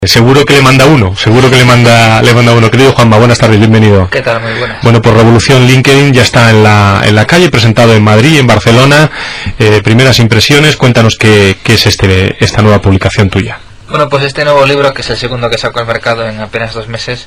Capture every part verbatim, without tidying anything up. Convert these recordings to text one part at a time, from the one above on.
Seguro que le manda uno, seguro que le manda le manda uno. Querido Juanma, buenas tardes, bienvenido. ¿Qué tal? Muy buenas. Bueno, pues Revolución LinkedIn ya está en la en la calle, presentado en Madrid, en Barcelona. Eh, primeras impresiones, cuéntanos qué, qué es este esta nueva publicación tuya. Bueno, pues este nuevo libro, que es el segundo que saco al mercado en apenas dos meses,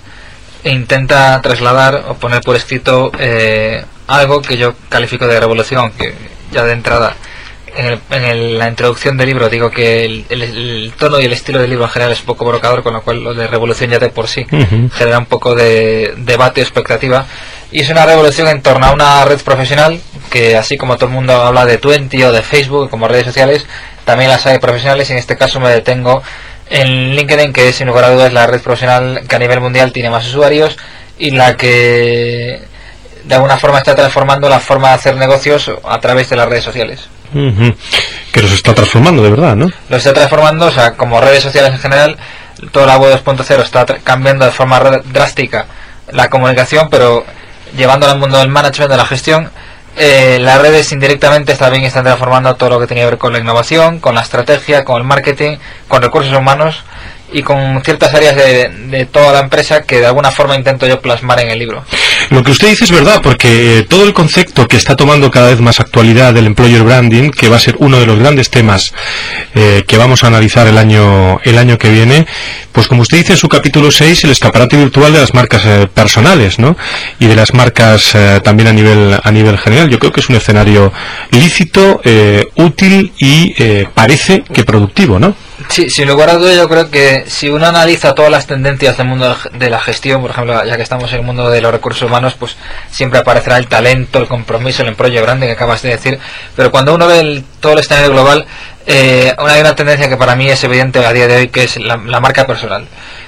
intenta trasladar o poner por escrito eh, algo que yo califico de revolución, que ya de entrada en, el, en el, la introducción del libro digo que el, el, el tono y el estilo del libro en general es un poco provocador, con lo cual lo de revolución ya de por sí uh-huh. genera un poco de debate o expectativa, y es una revolución en torno a una red profesional que, así como todo el mundo habla de Twenty o de Facebook como redes sociales, también las hay profesionales, y en este caso me detengo en LinkedIn, que sin lugar a dudas es la red profesional que a nivel mundial tiene más usuarios y la que de alguna forma está transformando la forma de hacer negocios a través de las redes sociales. Uh-huh. Que los está transformando de verdad, ¿no? Lo está transformando, o sea, como redes sociales en general, toda la web dos punto cero está tra- cambiando de forma r- drástica la comunicación, pero llevándola al mundo del management, de la gestión. Eh, las redes indirectamente también están transformando todo lo que tiene que ver con la innovación, con la estrategia, con el marketing, con recursos humanos y con ciertas áreas de, de toda la empresa que de alguna forma intento yo plasmar en el libro. Lo que usted dice es verdad, porque eh, todo el concepto que está tomando cada vez más actualidad del employer branding, que va a ser uno de los grandes temas eh, que vamos a analizar el año el año que viene, pues como usted dice en su capítulo seis, el escaparate virtual de las marcas eh, personales, ¿no? Y de las marcas eh, también a nivel a nivel general. Yo creo que es un escenario lícito, eh, útil y eh, parece que productivo, ¿no? Sí, sin lugar a dudas, yo creo que si uno analiza todas las tendencias del mundo de la gestión, por ejemplo, ya que estamos en el mundo de los recursos humanos, pues siempre aparecerá el talento, el compromiso, el employer branding que acabas de decir, pero cuando uno ve el, todo el escenario global, eh, hay una tendencia que para mí es evidente a día de hoy, que es la, la marca personal.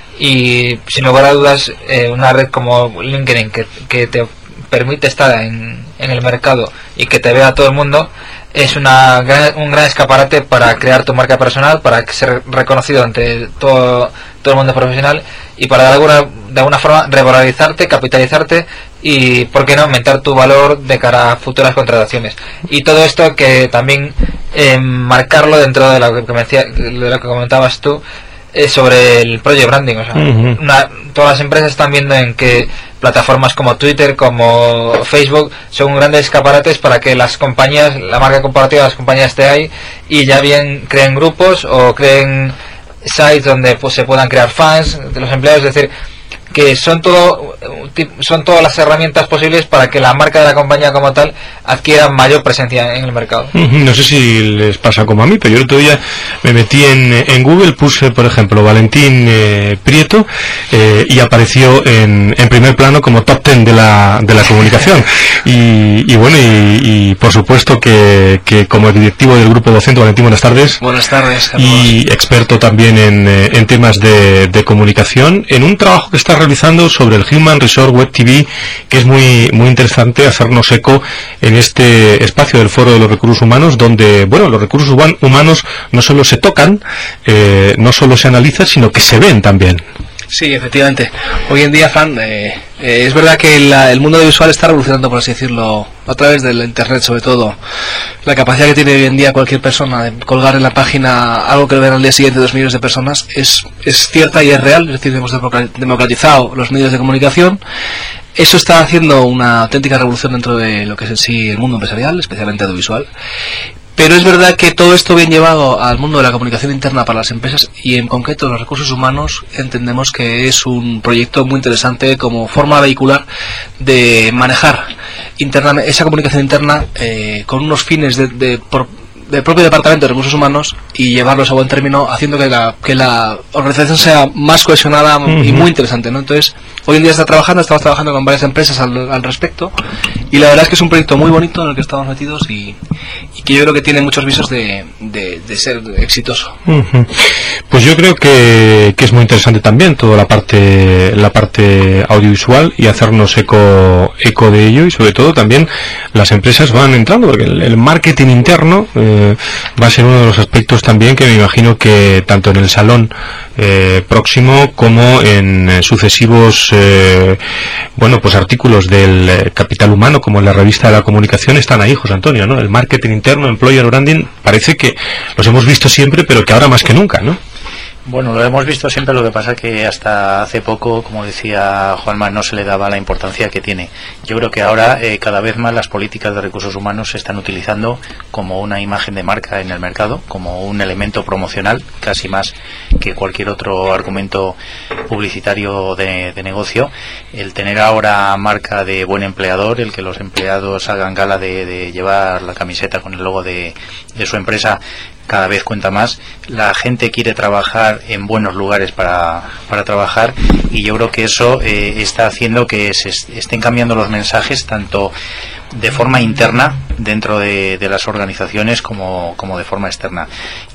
Y sin lugar a dudas, eh, una red como LinkedIn que, que te permite estar en, en el mercado y que te vea todo el mundo, es una gran, un gran escaparate para crear tu marca personal, para ser reconocido ante todo, todo el mundo profesional y para de alguna, de alguna forma revalorizarte, capitalizarte y, ¿por qué no?, aumentar tu valor de cara a futuras contrataciones. Y todo esto que también eh, marcarlo dentro de lo que, me decía, de lo que comentabas tú, eh, sobre el project branding. O sea, uh-huh. una, todas las empresas están viendo en que plataformas como Twitter, como Facebook, son grandes escaparates para que las compañías, la marca corporativa de las compañías esté ahí, y ya bien creen grupos o creen sites donde pues se puedan crear fans de los empleados. Es decir, que son todo son todas las herramientas posibles para que la marca de la compañía como tal adquiera mayor presencia en el mercado. No sé si les pasa como a mí, pero yo el otro día me metí en, en Google, puse por ejemplo Valentín eh, Prieto eh, y apareció en, en primer plano como top ten de la de la comunicación y, y bueno y, y por supuesto que, que como directivo del grupo docente, Valentín, buenas tardes. Buenas tardes. Y experto también en, en temas de, de comunicación, en un trabajo que está realizando sobre el Human Resource Web T V, que es muy muy interesante hacernos eco en este espacio del Foro de los Recursos Humanos, donde, bueno, los recursos humanos no solo se tocan, eh, no solo se analizan, sino que se ven también. Sí, efectivamente. Hoy en día, Fran, eh, eh, es verdad que la, el mundo audiovisual está revolucionando, por así decirlo, a través del internet, sobre todo. La capacidad que tiene hoy en día cualquier persona de colgar en la página algo que lo ven al día siguiente dos millones de personas es, es cierta y es real. Es decir, hemos democratizado los medios de comunicación. Eso está haciendo una auténtica revolución dentro de lo que es en sí el mundo empresarial, especialmente audiovisual. Pero es verdad que todo esto bien llevado al mundo de la comunicación interna para las empresas y en concreto los recursos humanos, entendemos que es un proyecto muy interesante como forma vehicular de manejar interna, esa comunicación interna eh, con unos fines de, de, por, del propio departamento de recursos humanos y llevarlos a buen término, haciendo que la, que la organización sea más cohesionada uh-huh. y muy interesante, ¿no? Entonces, hoy en día está trabajando, estamos trabajando con varias empresas al, al respecto, y la verdad es que es un proyecto muy bonito en el que estamos metidos y, y que yo creo que tiene muchos visos de, de, de ser exitoso. Uh-huh. Pues yo creo que, que es muy interesante también toda la parte la parte audiovisual y hacernos eco eco de ello, y sobre todo también las empresas van entrando, porque el, el marketing interno eh, va a ser uno de los aspectos también que me imagino que tanto en el salón eh, próximo como en eh, sucesivos eh, bueno pues artículos del eh, Capital Humano, como en la revista de la comunicación, están ahí, José Antonio, ¿no? El marketing interno, employer branding, parece que los hemos visto siempre, pero que ahora más que nunca, ¿no? Bueno, lo hemos visto siempre, lo que pasa que hasta hace poco, como decía Juanma, no se le daba la importancia que tiene. Yo creo que ahora eh, cada vez más las políticas de recursos humanos se están utilizando como una imagen de marca en el mercado, como un elemento promocional, casi más que cualquier otro argumento publicitario de, de negocio. El tener ahora marca de buen empleador, el que los empleados hagan gala de, de llevar la camiseta con el logo de, de su empresa, cada vez cuenta más. La gente quiere trabajar en buenos lugares para, para trabajar, y yo creo que eso eh, está haciendo que se estén cambiando los mensajes tanto de forma interna dentro de, de las organizaciones como, como de forma externa,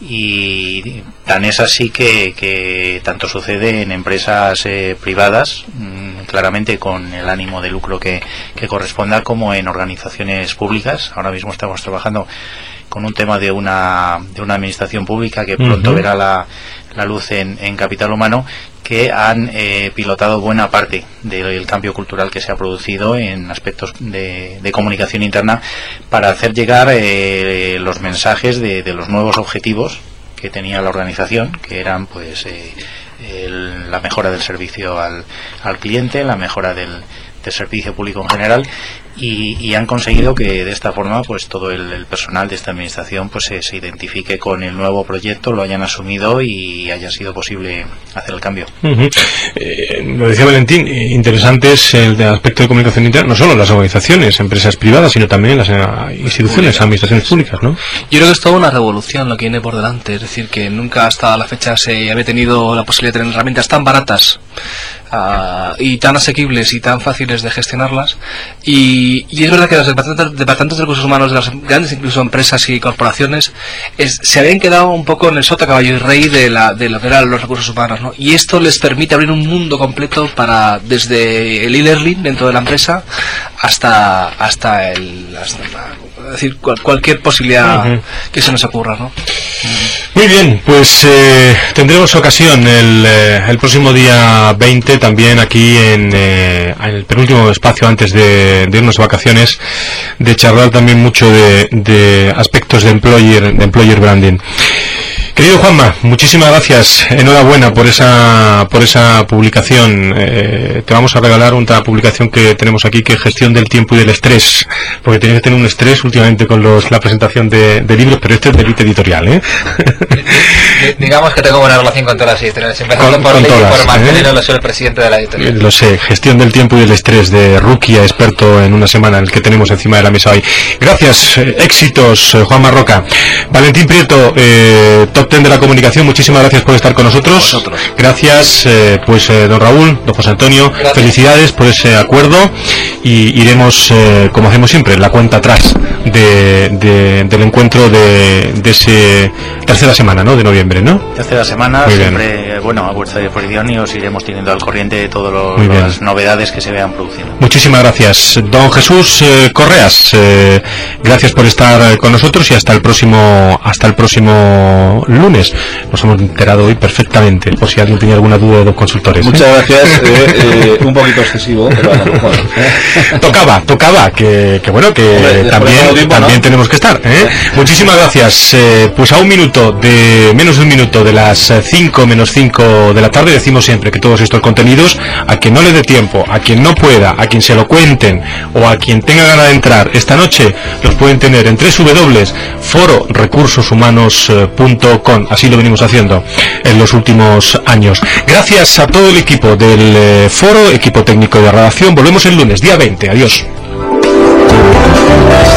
y tan es así que, que tanto sucede en empresas eh, privadas, mmm, claramente con el ánimo de lucro que, que corresponda, como en organizaciones públicas. Ahora mismo estamos trabajando con un tema de una de una administración pública que pronto uh-huh. verá la, la luz en, en Capital Humano, que han eh, pilotado buena parte del cambio cultural que se ha producido en aspectos de, de comunicación interna, para hacer llegar eh, los mensajes de, de los nuevos objetivos que tenía la organización, que eran pues eh, el, la mejora del servicio al, al cliente, la mejora del, del servicio público en general. Y, y han conseguido que de esta forma pues todo el, el personal de esta administración pues se, se identifique con el nuevo proyecto, lo hayan asumido y haya sido posible hacer el cambio. Uh-huh. Eh, lo decía Valentín, interesante es el de aspecto de comunicación interna, no solo las organizaciones, empresas privadas, sino también las uh, instituciones, administraciones públicas, ¿no? Yo creo que es toda una revolución lo que viene por delante, es decir, que nunca hasta la fecha se había tenido la posibilidad de tener herramientas tan baratas uh, y tan asequibles y tan fáciles de gestionarlas, y Y, y es verdad que los departamentos, departamentos de recursos humanos de las grandes incluso empresas y corporaciones es, se habían quedado un poco en el sota, caballo y rey de, la, de lo que eran los recursos humanos, ¿no? Y esto les permite abrir un mundo completo para, desde el e-learning dentro de la empresa hasta hasta el hasta, es decir, cual, cualquier posibilidad uh-huh. que se nos ocurra, ¿no? Muy bien, pues eh, tendremos ocasión el, eh, el próximo día veinte, también aquí en, eh, en el penúltimo espacio antes de, de irnos de vacaciones, de charlar también mucho de, de aspectos de employer, de employer branding. Querido Juanma, muchísimas gracias, enhorabuena por esa por esa publicación. Eh, te vamos a regalar otra publicación que tenemos aquí, que es Gestión del Tiempo y del Estrés, porque tienes que tener un estrés últimamente con los, la presentación de, de libros, pero este es de Elite Editorial, ¿eh? Digamos que tengo buena relación con todas las editoriales, empezando con, por con Ley todas, y por Marcelino, ¿eh? Lo soy el presidente de la editorial. Lo sé, Gestión del Tiempo y del Estrés, de Rukia, experto en una semana, el que tenemos encima de la mesa hoy. Gracias, eh, éxitos, eh, Juanma Roca. Valentín Prieto, eh, top ten de la comunicación, muchísimas gracias por estar con nosotros. Vosotros. Gracias, eh, pues eh, don Raúl, don José Antonio, gracias. Felicidades por ese acuerdo, y iremos, eh, como hacemos siempre, la cuenta atrás de, de, del encuentro de, de ese tercera semana, ¿no?, de noviembre, ¿no? Tercera semana, muy siempre, bien. Bueno, a vuestra disposición, y os iremos teniendo al corriente de todas las novedades que se vean produciendo. Muchísimas gracias. Don Jesús eh, Correas, eh, gracias por estar con nosotros, y hasta el próximo hasta el próximo lunes. Nos hemos enterado hoy perfectamente, por si alguien tenía alguna duda de los consultores. Muchas ¿eh? gracias, eh, eh, un poquito excesivo, pero bueno, bueno, ¿eh? tocaba, tocaba, que, que bueno, que Hombre, también, tiempo, también ¿no? tenemos que estar, ¿eh? Muchísimas gracias. Eh, pues a un minuto, de menos de un minuto de las cinco menos cinco de la tarde, decimos siempre que todos estos contenidos, a quien no le dé tiempo, a quien no pueda, a quien se lo cuenten, o a quien tenga ganas de entrar esta noche, los pueden tener en doble u doble u doble u punto foro recursos humanos punto com. Así lo venimos haciendo en los últimos años. Gracias a todo el equipo del eh, foro, equipo técnico de redacción. Volvemos el lunes, día veinte. Adiós.